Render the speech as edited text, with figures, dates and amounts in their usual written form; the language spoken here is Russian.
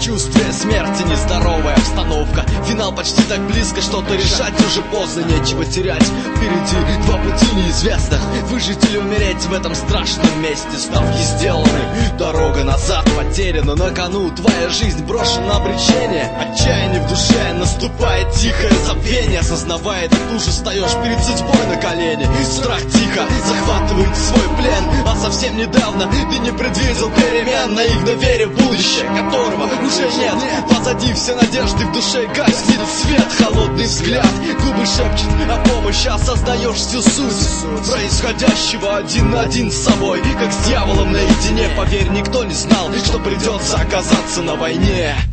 Предчувствие смерти, нездоровая обстановка. Финал почти так близко, что-то решать уже поздно, нечего терять. Впереди два пути неизвестных: выжить или умереть в этом страшном месте. Ставки сделаны, дорога назад потеряна. На кону твоя жизнь брошена на обречение. Отчаяние в душе, наступает тихое забвение. Осознавая этот ужас, встаешь перед судьбой на колени. Страх тихо захватывает свой плен. А совсем недавно ты не предвидел перемен, наивно веря в будущее, которого уже нет. Позади все надежды, в душе гаснет свет. Холодный взгляд, губы шепчут о помощи. Осознаешь всю суть происходящего один на один с собой, как с дьяволом наедине. Поверь, никто не знал, что придется оказаться на войне.